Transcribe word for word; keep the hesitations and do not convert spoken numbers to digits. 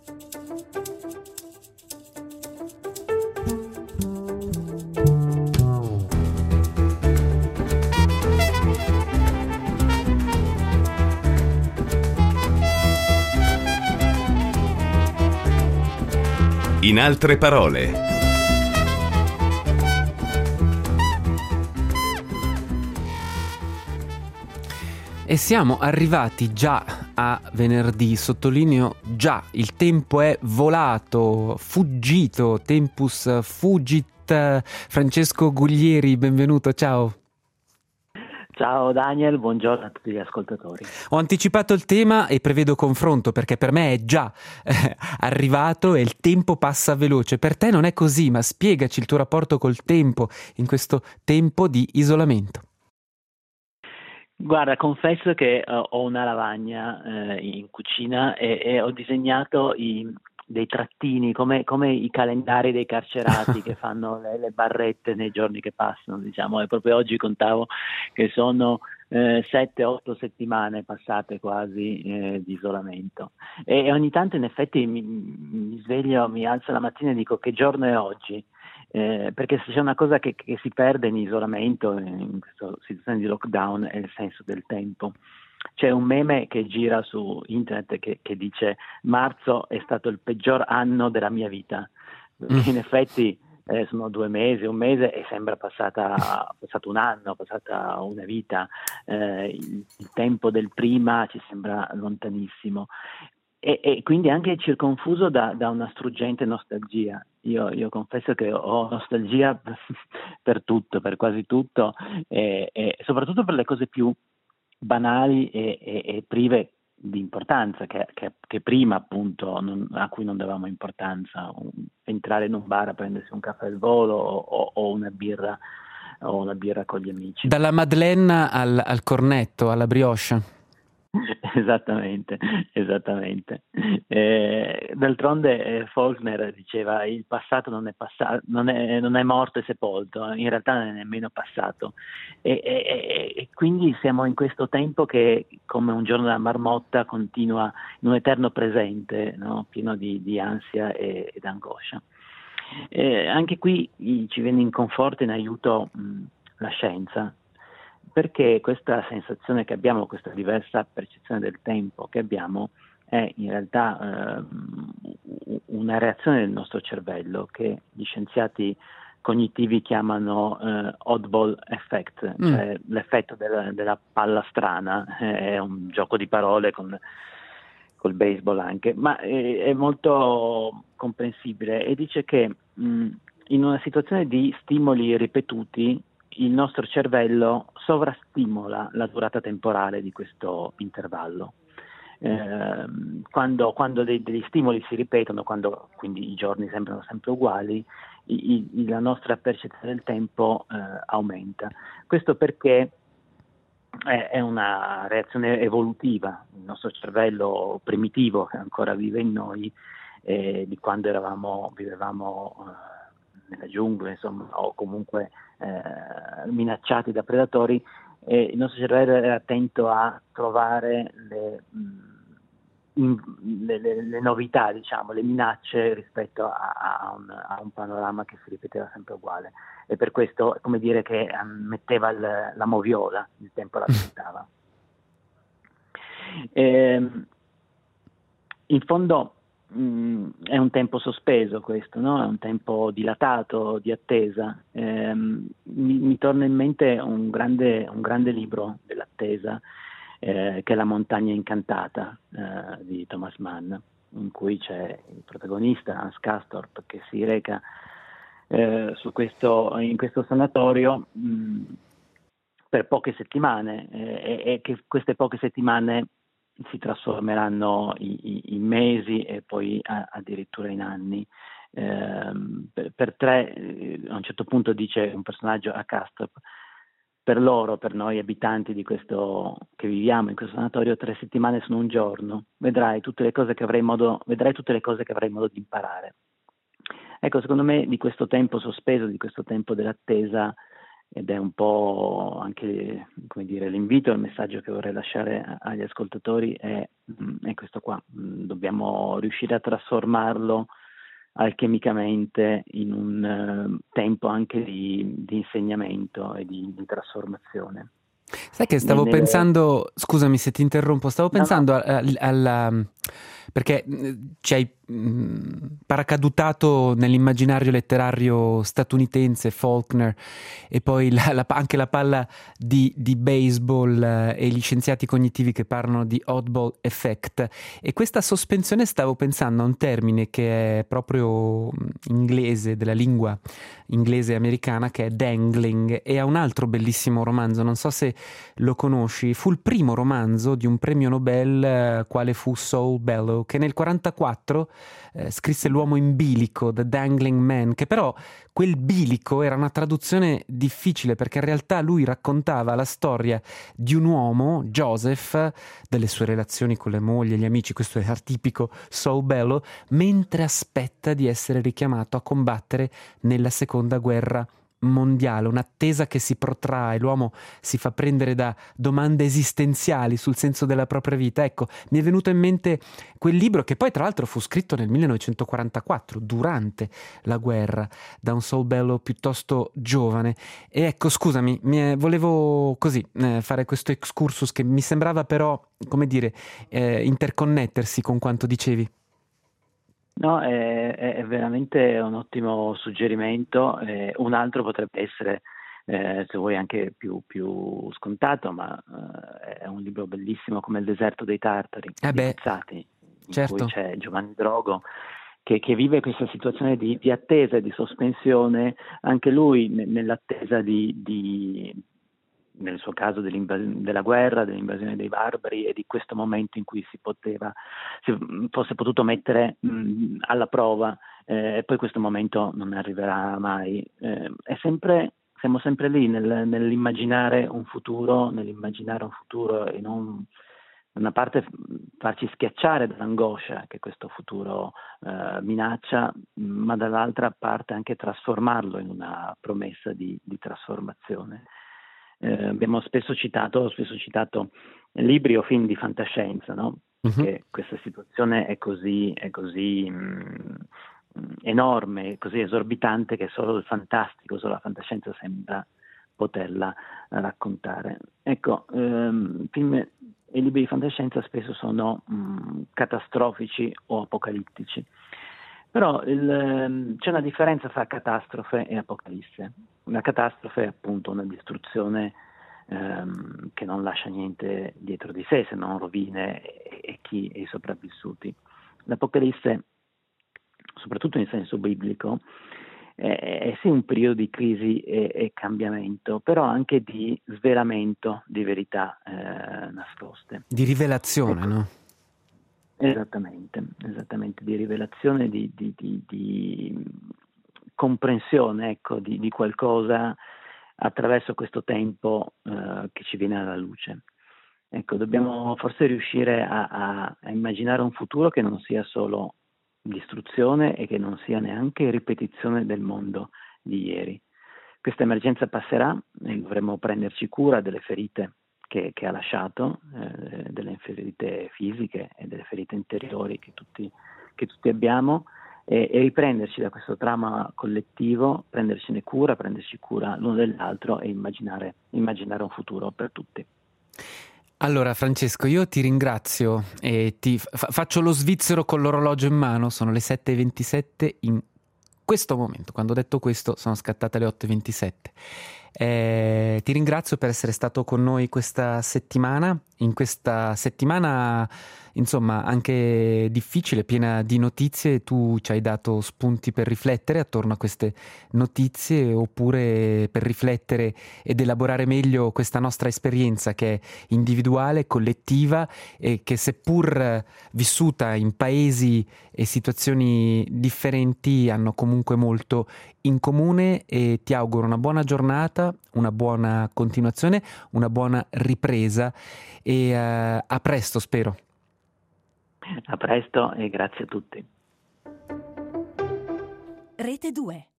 In altre parole. E siamo arrivati già a venerdì, sottolineo già, il tempo è volato, fuggito, tempus fugit. Francesco Guglieri, benvenuto, ciao. Ciao Daniel, buongiorno a tutti gli ascoltatori. Ho anticipato il tema e prevedo confronto perché per me è già eh, arrivato e il tempo passa veloce. Per te non è così, ma spiegaci il tuo rapporto col tempo in questo tempo di isolamento. Guarda, confesso che uh, ho una lavagna uh, in cucina e, e ho disegnato i, dei trattini come, come i calendari dei carcerati che fanno le, le barrette nei giorni che passano, diciamo, e proprio oggi contavo che sono eh, sette otto settimane passate quasi eh, di isolamento e, e ogni tanto in effetti mi, mi sveglio, mi alzo la mattina e dico che giorno è oggi. Eh, perché se c'è una cosa che, che si perde in isolamento, in questa situazione di lockdown, è il senso del tempo. C'è un meme che gira su internet che, che dice marzo è stato il peggior anno della mia vita, perché in effetti eh, sono due mesi, un mese e sembra passata, passato un anno, passata una vita, eh, il, il tempo del prima ci sembra lontanissimo. E, e quindi anche circonfuso da, da una struggente nostalgia. Io, io confesso che ho nostalgia per tutto, per quasi tutto, e, e soprattutto per le cose più banali e, e, e prive di importanza, che, che, che prima appunto non, a cui non davamo importanza. Un, entrare in un bar a prendersi un caffè al volo o, o una birra o una birra con gli amici. Dalla Madeleine al, al cornetto, alla brioche. Esattamente, esattamente. Eh, d'altronde eh, Faulkner diceva il passato non è, passato, non, è, non è morto e sepolto, in realtà non è nemmeno passato. E, e, e quindi siamo in questo tempo che, come un giorno della marmotta, continua in un eterno presente, no? Pieno di, di ansia e, ed angoscia. Eh, anche qui ci viene in conforto e in aiuto mh, la scienza, perché questa sensazione che abbiamo, questa diversa percezione del tempo che abbiamo, è in realtà eh, una reazione del nostro cervello che gli scienziati cognitivi chiamano eh, oddball effect, mm. cioè l'effetto della, della palla strana. È un gioco di parole con col baseball anche, ma è, è molto comprensibile e dice che mh, in una situazione di stimoli ripetuti il nostro cervello sovrastimola la durata temporale di questo intervallo. Eh, quando quando dei, degli stimoli si ripetono, quando quindi i giorni sembrano sempre uguali, i, i, la nostra percezione del tempo eh, aumenta. Questo perché è, è una reazione evolutiva. Il nostro cervello primitivo, che ancora vive in noi, eh, di quando eravamo, vivevamo eh, nella giungla, insomma, o comunque eh, minacciati da predatori, e il nostro cervello era attento a trovare le, mh, le, le, le novità, diciamo, le minacce rispetto a, a, un, a un panorama che si ripeteva sempre uguale, e per questo è come dire che um, metteva il, la moviola, il tempo rallentava. E, in fondo Mm, è un tempo sospeso questo, no? È un tempo dilatato, di attesa. Eh, mi, mi torna in mente un grande, un grande libro dell'attesa, eh, che è La montagna incantata eh, di Thomas Mann, in cui c'è il protagonista Hans Castorp che si reca eh, su questo, in questo sanatorio mh, per poche settimane eh, e, e che queste poche settimane si trasformeranno in, in mesi e poi a, addirittura in anni. Eh, per, per tre, eh, a un certo punto dice un personaggio a Castorp, per loro, per noi abitanti di questo che viviamo in questo sanatorio, tre settimane sono un giorno, vedrai tutte le cose che avrai modo, vedrai tutte le cose che avrai modo di imparare. Ecco, secondo me di questo tempo sospeso, di questo tempo dell'attesa, ed è un po' anche, come dire, l'invito, il messaggio che vorrei lasciare agli ascoltatori è, è questo qua: dobbiamo riuscire a trasformarlo alchemicamente in un uh, tempo anche di, di insegnamento e di, di trasformazione. Sai che stavo Nelle... pensando, scusami se ti interrompo, stavo No, pensando no. al- alla, perché mh, ci hai mh, paracadutato nell'immaginario letterario statunitense Faulkner e poi la- la- anche la palla di, di baseball eh, e gli scienziati cognitivi che parlano di oddball effect, e questa sospensione, stavo pensando a un termine che è proprio mh, inglese, della lingua inglese americana, che è dangling, e ha un altro bellissimo romanzo, non so se lo conosci, fu il primo romanzo di un premio Nobel eh, quale fu Saul Bellow, che nel quarantaquattro eh, scrisse L'uomo in bilico, The Dangling Man, che però quel bilico era una traduzione difficile, perché in realtà lui raccontava la storia di un uomo, Joseph, delle sue relazioni con le mogli e gli amici, questo era tipico Saul Bellow, mentre aspetta di essere richiamato a combattere nella seconda guerra mondiale, un'attesa che si protrae, l'uomo si fa prendere da domande esistenziali sul senso della propria vita. Ecco, mi è venuto in mente quel libro, che poi tra l'altro fu scritto nel millenovecentoquarantaquattro, durante la guerra, da un Saul Bellow piuttosto giovane. E ecco, scusami, mi è- volevo così eh, fare questo excursus che mi sembrava però, come dire, eh, interconnettersi con quanto dicevi. No, è, è- è veramente un ottimo suggerimento. Eh, un altro potrebbe essere, eh, se vuoi, anche più, più scontato, ma eh, è un libro bellissimo come Il deserto dei Tartari Eh di beh, Buzzati, in cui certo. c'è Giovanni Drogo che, che vive questa situazione di, di attesa e di sospensione, anche lui ne- nell'attesa di, di- nel suo caso dell'invas- della guerra, dell'invasione dei barbari e di questo momento in cui si poteva, si fosse potuto mettere mh, alla prova, eh, e poi questo momento non arriverà mai. Eh, è sempre, siamo sempre lì nel- nell'immaginare un futuro, nell'immaginare un futuro e non da una parte farci schiacciare dall'angoscia che questo futuro eh, minaccia, ma dall'altra parte anche trasformarlo in una promessa di, di trasformazione. Eh, abbiamo spesso citato, ho spesso citato libri o film di fantascienza, no? Mhm. Perché questa situazione è così, è così mh, enorme, così esorbitante, che solo il fantastico, solo la fantascienza sembra poterla eh, raccontare. Ecco, ehm, film e libri di fantascienza spesso sono mh, catastrofici o apocalittici. Però il, ehm, c'è una differenza tra catastrofe e apocalisse. Una catastrofe è appunto una distruzione ehm, che non lascia niente dietro di sé, se non rovine e, e chi e i sopravvissuti. L'apocalisse, soprattutto in senso biblico, è, è sì un periodo di crisi e, e cambiamento, però anche di svelamento di verità eh, nascoste. Di rivelazione, Ecco, no? esattamente, esattamente, di rivelazione, di, di, di, di comprensione, ecco, di, di qualcosa attraverso questo tempo eh, che ci viene alla luce. Ecco, dobbiamo forse riuscire a, a, a immaginare un futuro che non sia solo distruzione e che non sia neanche ripetizione del mondo di ieri. Questa emergenza passerà e dovremo prenderci cura delle ferite che, che ha lasciato, eh, delle ferite fisiche e delle ferite interiori che tutti, che tutti abbiamo, e, e riprenderci da questo trauma collettivo, prendercene cura, prenderci cura l'uno dell'altro e immaginare, immaginare un futuro per tutti. Allora, Francesco, io ti ringrazio e ti fa- faccio lo svizzero con l'orologio in mano, sono le sette e ventisette in questo momento. Quando ho detto questo sono scattate le otto e ventisette. Eh, ti ringrazio per essere stato con noi questa settimana, in questa settimana insomma anche difficile, piena di notizie. Tu ci hai dato spunti per riflettere attorno a queste notizie, oppure per riflettere ed elaborare meglio questa nostra esperienza, che è individuale, collettiva, e che, seppur vissuta in paesi e situazioni differenti, hanno comunque molto in comune. E ti auguro una buona giornata, una buona continuazione, una buona ripresa e eh, a presto, spero. A presto e grazie a tutti. Rete due.